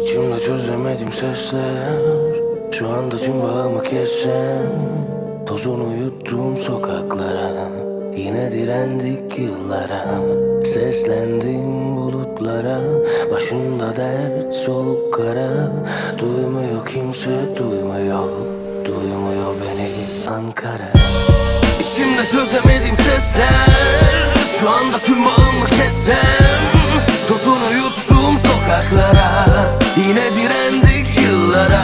İçimde çözemedim sesler. Şu anda tüm bağımı kessem. Tozunu yuttum sokaklara. Yine direndik yıllara. Seslendim bulutlara. Başımda dert soğuk kara. Duymuyor kimse duymuyor. Duymuyor beni Ankara. İçimde çözemedim sesler. Şu anda tüm bağımı kessem. Tozunu yuttum sokaklara. Yine direndik yıllara.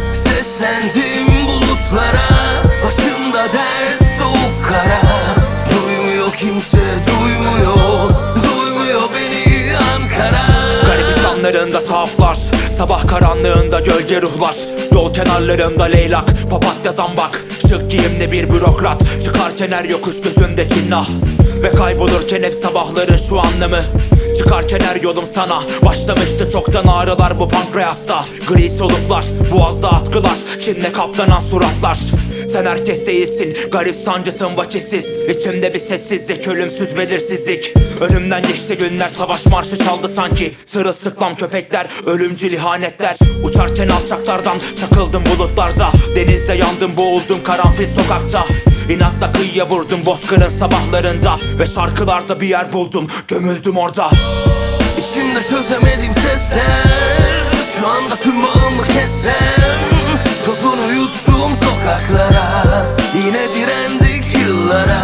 Seslendim bulutlara. Başımda dert soğuk kara. Duymuyor kimse duymuyor. Duymuyor beni Ankara. Garip insanlarında saflar, sabah karanlığında gölge ruhlar. Yol kenarlarında leylak, papatya zambak. Şık giyimli bir bürokrat, çıkarken her yokuş gözünde cinnah. Ve kaybolurken hep sabahların şu anlamı. Çıkarken her yolum sana. Başlamıştı çoktan ağrılar bu pankreasta. Gri soluklar, boğazda atkılar, kinle kaplanan suratlar. Sen herkes değilsin, garip sancısın vakitsiz. İçimde bir sessizlik, ölümsüz belirsizlik. Önümden geçti günler, savaş marşı çaldı sanki. Sırılsıklam köpekler, ölümcül ihanetler. Uçarken alçaklardan çakıldım bulutlarda. Denizde yandım, boğuldum karanfil sokakta. İnatla kıyıya vurdum bozkırın sabahlarında. Ve şarkılarda bir yer buldum, gömüldüm orada. İçimde çözemedim sesler. Şu anda tüm bağımı kessem. Tozunu yuttum sokaklara. Yine direndik yıllara.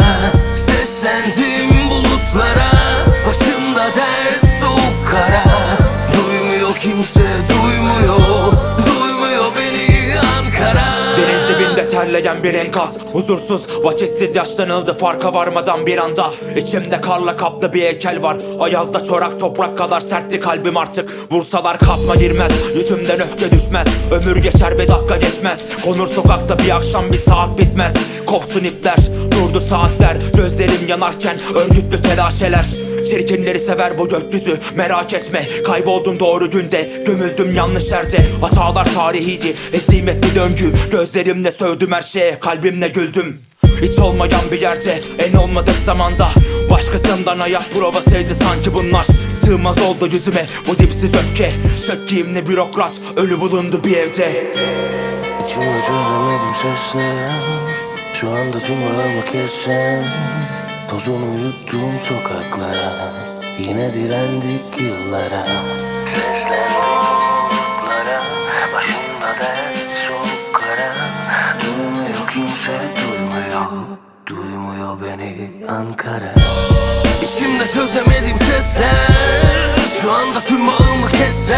Seslendim bulutlara. Başımda dert soğuk kara. Duymuyor kimse duymuyor. Duymuyor beni Ankara. Deniz dibinde terleyen bir enkaz. Huzursuz, vakitsiz yaşlanıldı farka varmadan bir anda. İçimde karla kaplı bir heykel var. Ayazda çorak toprak kadar sertti kalbim artık. Vursalar kazma girmez, yüzümden öfke düşmez. Ömür geçer bir dakika geçmez. Konur sokakta bir akşam bir saat bitmez. Kopsun ipler, durdu saatler. Gözlerim yanarken örgütlü telaşeler. Çirkinleri sever bu gökyüzü, merak etme. Kayboldum doğru günde, gömüldüm yanlış yerde. Hatalar tarihiydi, hezimet bir döngü. Gözlerimle sövdüm her şeye, kalbimle güldüm. Hiç olmayan bir yerde, en olmadık zamanda. Başkasından ayak provasıydı sanki bunlar. Sığmaz oldu yüzüme bu dipsiz öfke. Şık giyimli bürokrat, ölü bulundu bir evde. İçimde çözemedim sesler. Şu anda tüm bağımı kessem. Tozunu yuttum sokaklara. Yine direndik yıllara. Seslendim bulutlara. Başımda dert soğuk kara. Duymuyor kimse duymuyor. Duymuyor beni Ankara. İçimde çözemedim sesler. Şu anda tüm bağımı kessem.